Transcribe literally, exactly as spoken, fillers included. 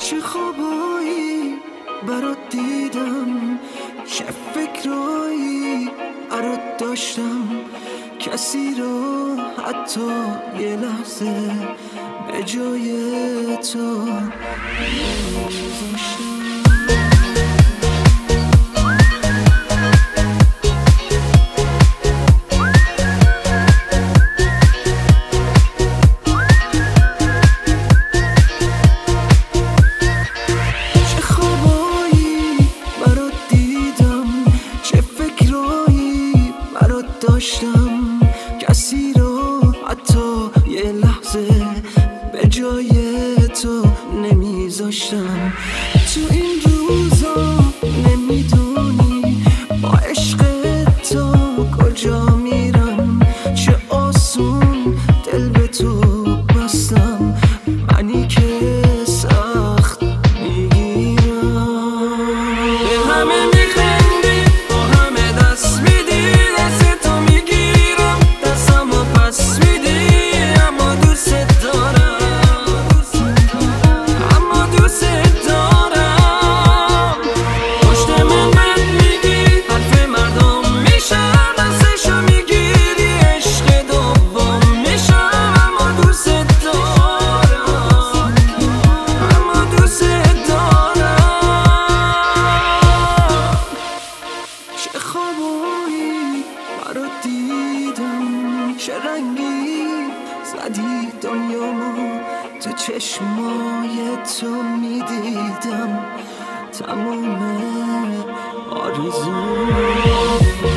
چه خوابایی برات دیدم، چه فکرایی برات داشتم، کسی رو حتی یه لحظه به جای تو نمی‌ذاشتم. داشتم کسی رو حتی یه لحظه به جای تو نمیذاشتم. تو این روزا نمیدونی با عشق تو کجا میرم، چه آسون دل به تو بستم، منی که سخت میگیرم. به همه میخندی، با همه دست میدی، برات دیدم، چه رنگی زدی دنیامو، تو چشمای تو میدیدم تموم آرزو.